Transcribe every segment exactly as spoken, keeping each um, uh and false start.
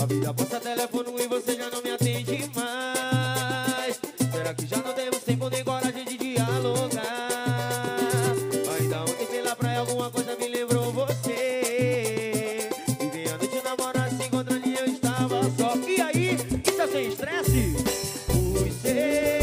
vida passa telefone e você já não me atende mais. Será que já não temos tempo nem coragem de dialogar? Ainda ontem pela praia alguma coisa me lembrou você. Vivi a noite namorar, se encontrando e eu estava só. E aí, isso é sem estresse? Fui ser.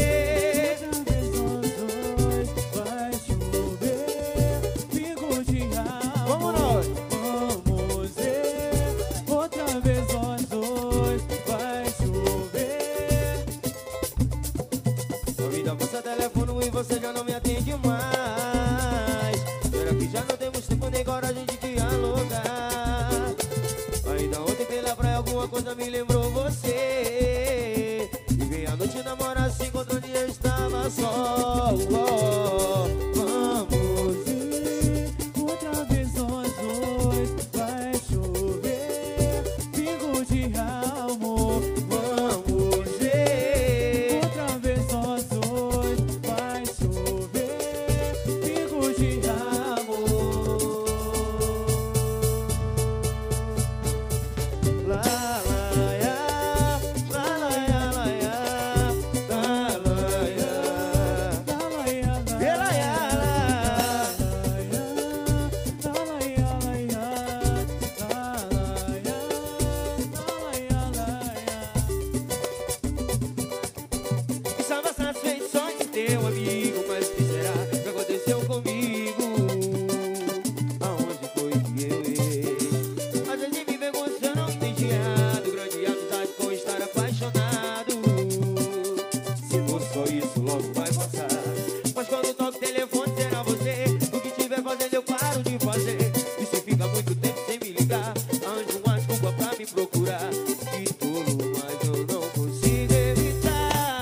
Passa telefone e você já não me atende mais. Será que já não temos tempo nem coragem de dialogar? Ainda ontem pela praia alguma coisa me lembrou você. E veio a noite namorar, se encontrando e eu estava só. Oh, vamos ir outra vez nós dois. Vai chover, pingo de amor. Vamos ver outra vez nós dois. Teu amigo, mas o que será que aconteceu comigo? Aonde foi que eu errei? Às vezes me vê você não entendiado. Grande amizade com estar apaixonado. Se for só isso, logo vai passar. Mas quando toco o telefone será você. O que tiver fazendo eu paro de fazer. E se fica muito tempo sem me ligar, arranjo uma desculpa pra me procurar. Que tolo, mas eu não consigo evitar.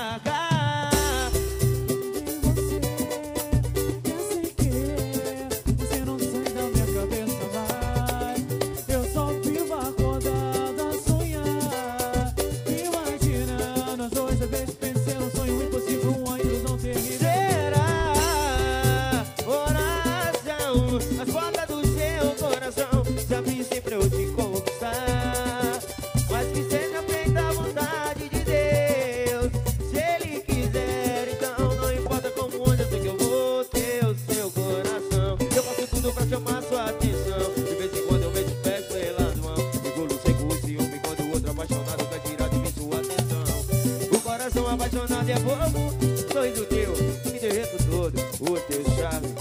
As portas do seu coração se abrir sempre eu te conquistar. Mas que seja feita a vontade de Deus. Se Ele quiser, então não importa como, onde eu sei que eu vou ter o seu coração. Eu faço tudo pra chamar sua atenção. De vez em quando eu me despeço pelas mãos. Engolo seco o ciúme quando o outro apaixonado quer tirar de mim sua atenção. O coração apaixonado é bobo, sorriso teu, me derreto todo. O teu charme,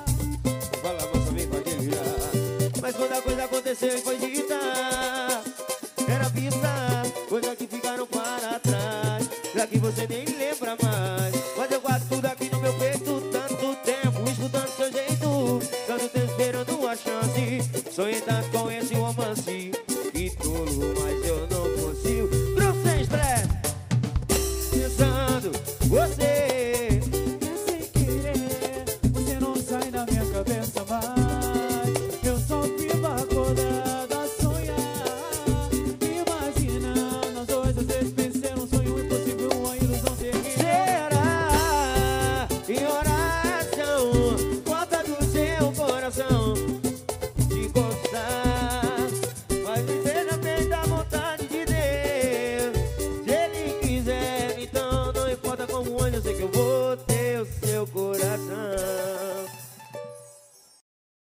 mas quando a coisa aconteceu e foi dita, era vista, coisas que ficaram para trás. Já que você nem lembra mais, mas eu guardo tudo aqui no meu peito. Tanto tempo escutando seu jeito, tanto tempo esperando a chance. Sonhei tanto com esse romance, que tolo, mas eu não consigo. Grupo Sem Estresse, pensando você.